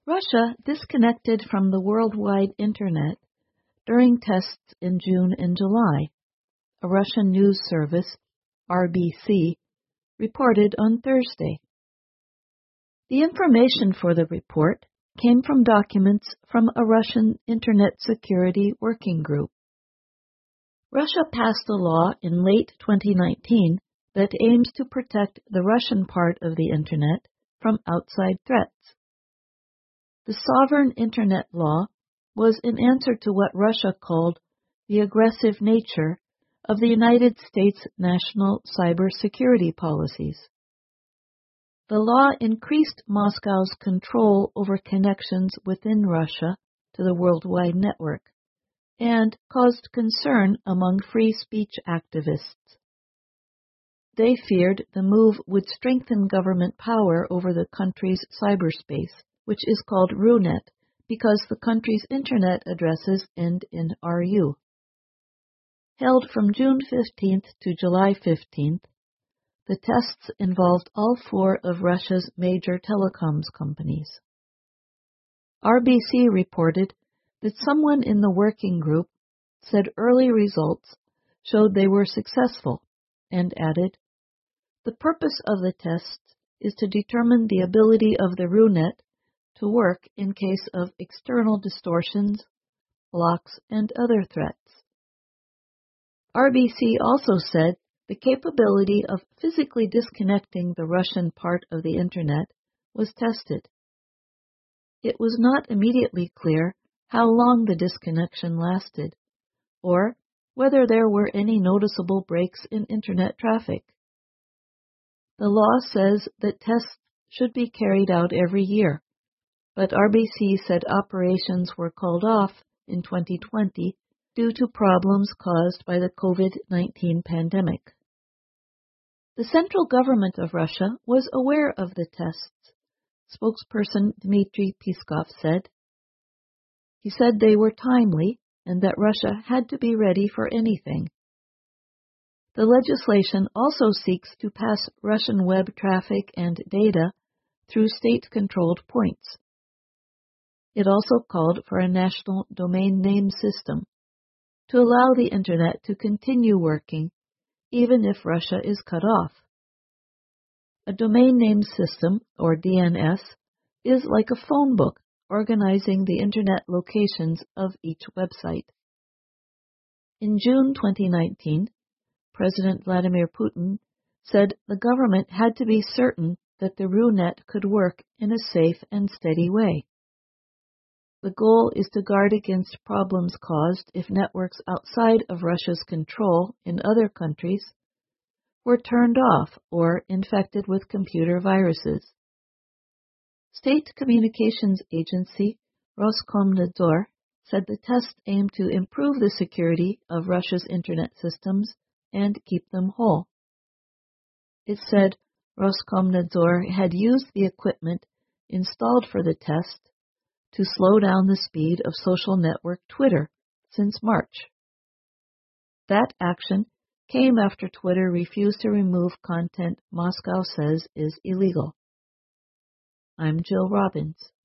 Russia disconnected from the worldwide Internet during tests in June and July, a Russian news service, RBC, reported on Thursday. The information for the report came from documents from a Russian Internet Security Working Group. Russia passed a law in late 2019 that aims to protect the Russian part of the Internet from outside threats. The Sovereign Internet Law was in answer to what Russia called the aggressive nature of the United States' national cybersecurity policies. The law increased Moscow's control over connections within Russia to the worldwide network and caused concern among free speech activists. They feared the move would strengthen government power over the country's cyberspace, which is called RUNET because the country's internet addresses end in RU. Held from June 15th to July 15th, the tests involved all four of Russia's major telecoms companies. RBC reported that someone in the working group said early results showed they were successful and added, "The purpose of the tests is to determine the ability of the RUNET to work in case of external distortions, blocks, and other threats." RBC also said the capability of physically disconnecting the Russian part of the Internet was tested. It was not immediately clear how long the disconnection lasted, or whether there were any noticeable breaks in Internet traffic. The law says that tests should be carried out every year, but RBC said operations were called off in 2020 due to problems caused by the COVID-19 pandemic. The central government of Russia was aware of the tests, spokesperson Dmitry Peskov said. He said they were timely and that Russia had to be ready for anything. The legislation also seeks to pass Russian web traffic and data through state-controlled points. It also called for a national domain name system to allow the Internet to continue working even if Russia is cut off. A domain name system, or DNS, is like a phone book organizing the Internet locations of each website. In June 2019, President Vladimir Putin said the government had to be certain that the RUNET could work in a safe and steady way. The goal is to guard against problems caused if networks outside of Russia's control in other countries were turned off or infected with computer viruses. State Communications Agency Roskomnadzor said the tests aim to improve the security of Russia's Internet systems and keep them whole. It said Roskomnadzor had used the equipment installed for the test to slow down the speed of social network Twitter since March. That action came after Twitter refused to remove content Moscow says is illegal. I'm Jill Robbins.